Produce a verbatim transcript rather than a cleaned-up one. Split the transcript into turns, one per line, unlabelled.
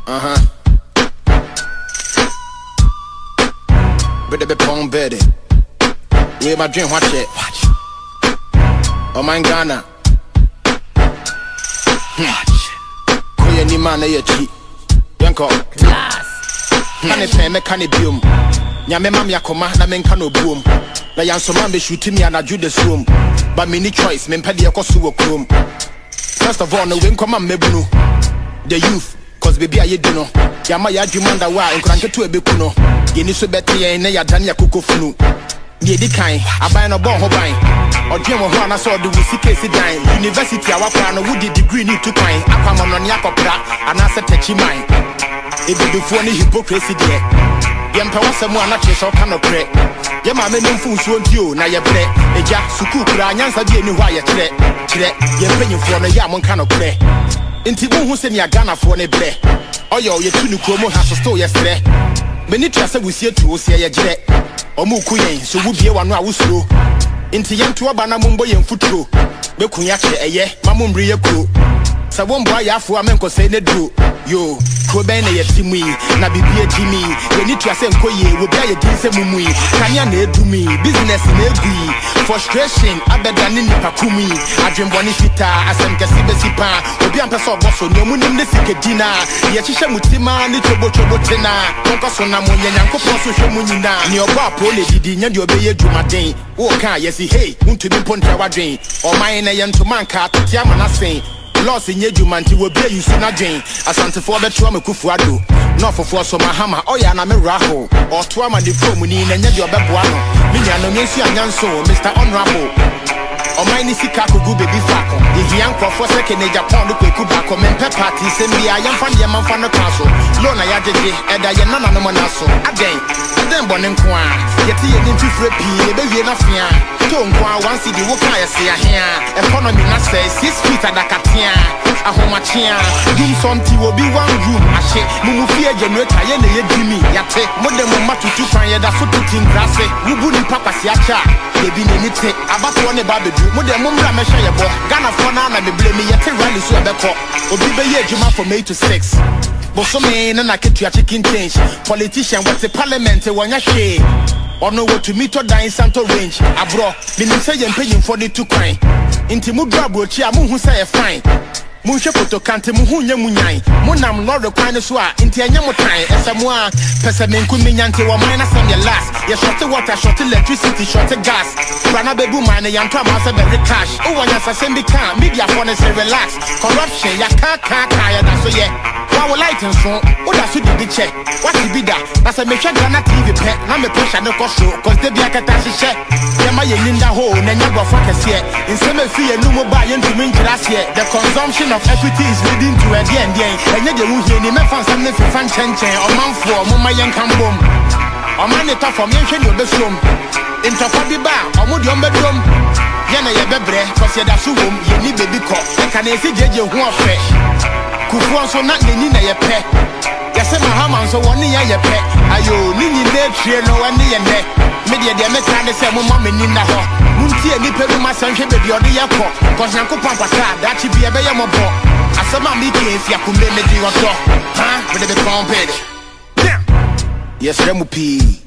Uh-huh. Better be pong better. We my dream, watch it. Watch. Oh my Ghana. Hmm. Koye ni man na ye chi. Yanko.
Class.
Kane pen me kane biom. Nyame mam yakoma na menka no buom. Na yanso man be shooting me anaju the room. But me ni choice, me mpede ekoso wo krom. First of all, no we nkoma mebunu. The youth, cause baby aye do no. Yama ya dwumanda wa nkranke to ebeku no. Ye ni so bete ye na ya dan ya kokofunu. Ye di kan, aban no bon ho ban. Odwen wo ho ana so de wo sika si dan. University awapa no wo di degree ni tu kan. Akwama no ne akopra, ana se techi man. Ebedufo ni hypocrisy de. Ye mpa wasemu ana cheso ka no pre. Ye ma me nimfu nsuo ntio na ye bre. Eja suku kura anyansa de ni ho aye kire. Kire ye mpanyimfo no ya monka no pre. Inti bu hu se ni Ghana fo ne bre. Oyo ye tunu kromo ha so sto ye sre. Meni trase wusie tu osie ye gire. Omu ku yen so wubie wano a wusuro. Inti yentu oba na mumbo yen futuro. Bekunya che eye mamumri ye kuro. Sa wombo ayafo amenko se ne duro. Yo ko ben na ye timui na bibie jimi. Ye ni trase nkoye wo bia ye dinse mumui. Kanya na edumi business na egui. Frustration abedane ni pakumi. Adwemboni fita asem kesi besipa. Obi ampeso boso no munim ne sikedina. Ye chihye mutima ni chobo chobo tena. Konko so na monye nyankopon so hwe munyina. Ni oba apo le didi nya de obeye dwumaden. Wo ka yesi hey untumi pontra wadwen. O man na ye ntoma nka atia manasen. Loss in Yejumanti will be you soon again. Asante for the trauma kufuado. No for for so mahama, oh ya na me raho. Or twama the promuni and your babuano. Minya no mensi anyanso, Mister Honorable. O mine sika ko gu baby fako. The young for second Japan the kweku bako men pe party send me I am fan yaman fan castle. Lona ya jeje, eda ya nana no manaso. Again, then bonin kwa. Yeti ye nimfi frepi, ebe ye na fia. Don't go one city woka ya see here. Economy na say six feet at the katia. Ahomachia. Doom something will be one room. Ashe, Mumufia generator ye ye Jimmy. Yate, modern mama to two fire that so putting grass. Wubuni papa siacha. Baby nite. About one about the modern mumra mesha ya bo. Ghana for now be blame yate rally so beko. Obibe ye juma from eight to six. Bosome na na ketu ya chicken change. Politician what the parliament wanya she. Ono wo to meet or dine Santo range. Abro, minim say yen paying for the two coin. Inti mu drabo chi amu hu say fine. Mu hwe photo kante mu hu nya munyan. Mu nam no rekwan so a inti anya mu tan. Esamo a pese menku menyante wo man na sam ye last. Ye short water, short electricity, short gas. Rana bebu man yanto am say very cash. O wanya sasem bi kan media for ne say relax. Corruption ya ka ka ka ya da so ye. Wa light and so o da so di check. What be that? Na say me hwe Ghana T V pe na me pressure no show cause they be akata hye yema ye ninda ho na nya gofo kese in some fi ye numo ba ye ntumi nkrase the consumption of equity is leading to a the end yen enye de hu hie ni me fan sam ne fi fan chenchen o manfo mo ma yen kambom o man ne ta form yen hwe ni obesom intofa bi ba o mo de o medom ye na ye bebre cause ye da so wom ye ni baby ko e kan e si jeje hu ofe kufu so na ni na ye pe yase mahama so woni ya ye pe ayo ni ni na tue no wani ye ne media de meka de se mo ma meni na ho muntie ni pe ma sanhwe be de ode ye ko cause yanko pampata da chi bi e be ye mo bo asema mi ke fi akumbe me di oto ha we de be compare yes remu pi